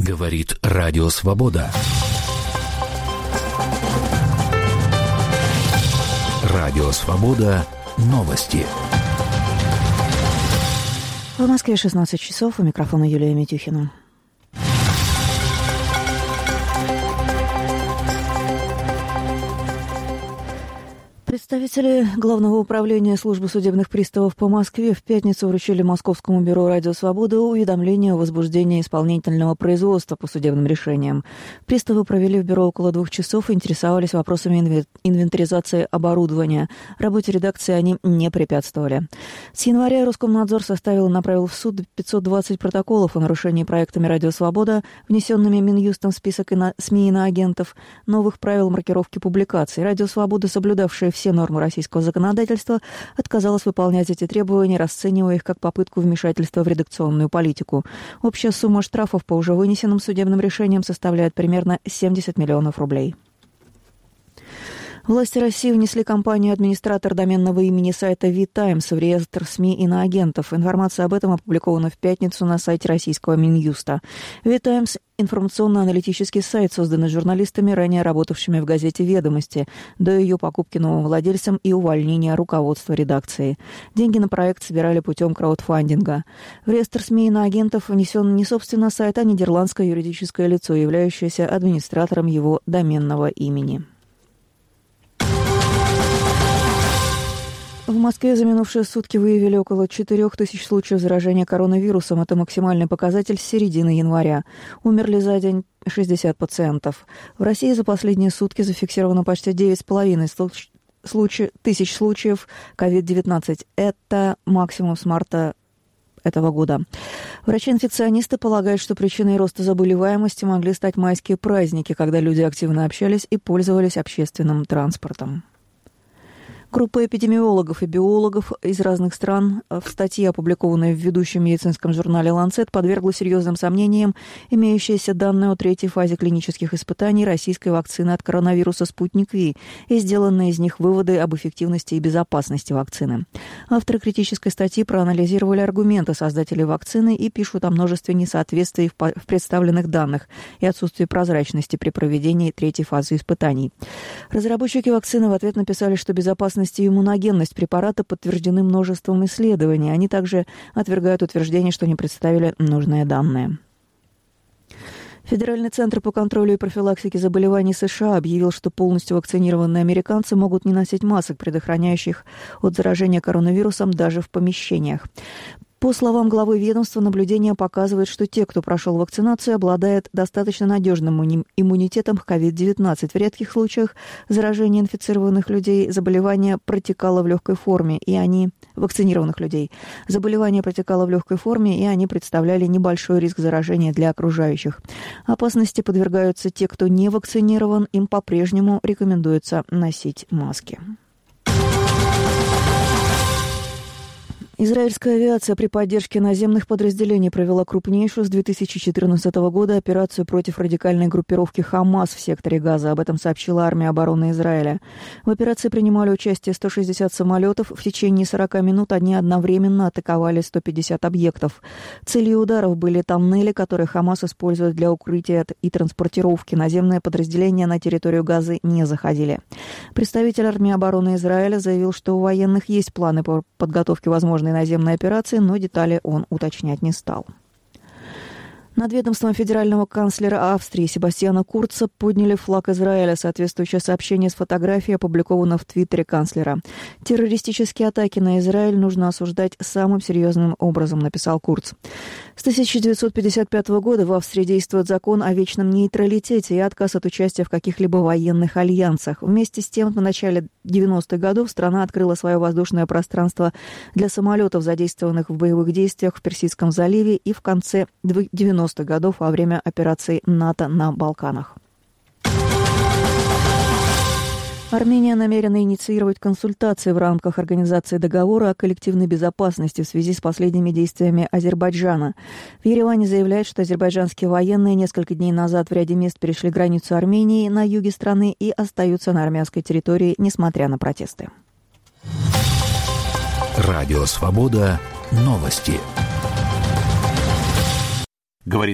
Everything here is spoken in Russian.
Говорит Радио Свобода. Радио Свобода. Новости. В Москве 16 часов. У микрофона Юлия Митюхина. Представители Главного управления службы судебных приставов по Москве в пятницу вручили Московскому бюро «Радио Свобода» уведомление о возбуждении исполнительного производства по судебным решениям. Приставы провели в бюро около 2 часов и интересовались вопросами инвентаризации оборудования. Работе редакции они не препятствовали. С января Роскомнадзор составил и направил в суд 520 протоколов о нарушении проектами «Радио Свобода», внесенными Минюстом в список СМИ иноагентов, новых правил маркировки публикаций. «Радио Свобода», соблюдавшее все нормы российского законодательства, отказалась выполнять эти требования, расценивая их как попытку вмешательства в редакционную политику. Общая сумма штрафов по уже вынесенным судебным решениям составляет примерно 70 миллионов рублей. Власти России внесли компанию «Администратор доменного имени» сайта VTimes в реестр СМИ иноагентов. Информация об этом опубликована в пятницу на сайте российского Минюста. VTimes – информационно-аналитический сайт, созданный журналистами, ранее работавшими в газете «Ведомости», до ее покупки новым владельцем и увольнения руководства редакции. Деньги на проект собирали путем краудфандинга. В реестр СМИ иноагентов внесен не собственно сайт, а нидерландское юридическое лицо, являющееся администратором его доменного имени. В Москве за минувшие сутки выявили около 4000 случаев заражения коронавирусом. Это максимальный показатель с середины января. Умерли за день 60 пациентов. В России за последние сутки зафиксировано почти 9,5 тысяч случаев COVID-19. Это максимум с марта этого года. Врачи-инфекционисты полагают, что причиной роста заболеваемости могли стать майские праздники, когда люди активно общались и пользовались общественным транспортом. Группа эпидемиологов и биологов из разных стран в статье, опубликованной в ведущем медицинском журнале «Ланцет», подвергла серьезным сомнениям имеющиеся данные о третьей фазе клинических испытаний российской вакцины от коронавируса «Спутник Ви» и сделанные из них выводы об эффективности и безопасности вакцины. Авторы критической статьи проанализировали аргументы создателей вакцины и пишут о множестве несоответствий в представленных данных и отсутствии прозрачности при проведении третьей фазы испытаний. Разработчики вакцины в ответ написали, что безопасность и иммуногенность препарата подтверждены множеством исследований. Они также отвергают утверждение, что не представили нужные данные. Федеральный центр по контролю и профилактике заболеваний США объявил, что полностью вакцинированные американцы могут не носить масок, предохраняющих от заражения коронавирусом даже в помещениях. По словам главы ведомства, наблюдение показывает, что те, кто прошел вакцинацию, обладают достаточно надежным иммунитетом к COVID-19. В редких случаях заражения инфицированных людей заболевание протекало в легкой форме, вакцинированных людей. Заболевание протекало в легкой форме, и они представляли небольшой риск заражения для окружающих. Опасности подвергаются те, кто не вакцинирован, им по-прежнему рекомендуется носить маски. Израильская авиация при поддержке наземных подразделений провела крупнейшую с 2014 года операцию против радикальной группировки «Хамас» в секторе Газа. Об этом сообщила армия обороны Израиля. В операции принимали участие 160 самолетов. В течение 40 минут они одновременно атаковали 150 объектов. Целью ударов были тоннели, которые «Хамас» использует для укрытия и транспортировки. Наземные подразделения на территорию Газы не заходили. Представитель армии обороны Израиля заявил, что у военных есть планы по подготовке возможной наземной операции, но детали он уточнять не стал. Над ведомством федерального канцлера Австрии Себастьяна Курца подняли флаг Израиля. Соответствующее сообщение с фотографией опубликовано в твиттере канцлера. «Террористические атаки на Израиль нужно осуждать самым серьезным образом», написал Курц. С 1955 года в Австрии действует закон о вечном нейтралитете и отказ от участия в каких-либо военных альянсах. Вместе с тем, в начале 90-х годов страна открыла свое воздушное пространство для самолетов, задействованных в боевых действиях в Персидском заливе, и в конце 90-х годов во время операции НАТО на Балканах. Армения намерена инициировать консультации в рамках организации договора о коллективной безопасности в связи с последними действиями Азербайджана. В Ереване заявляют, что азербайджанские военные несколько дней назад в ряде мест перешли границу Армении на юге страны и остаются на армянской территории, несмотря на протесты. Радио Свобода. Новости. Говорит